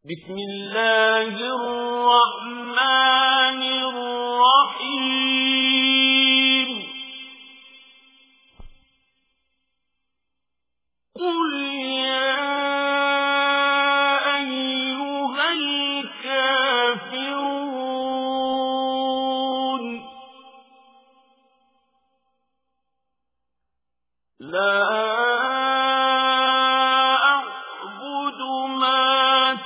بسم الله الرحمن الرحيم قل يا أيها الكافرون لا أعبد ما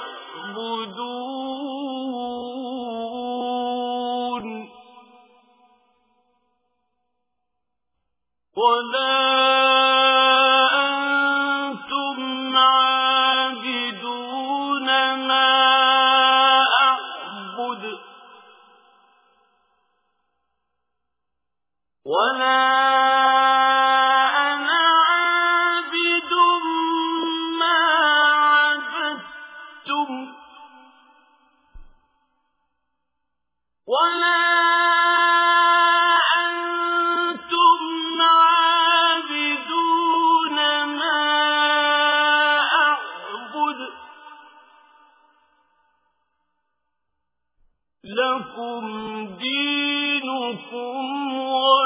تعبدون ولا أنتم عابدون ما أعبد ولا أنا عابد ما عبدتم ولا أنتم عابدون ما أعبد لكم دينكم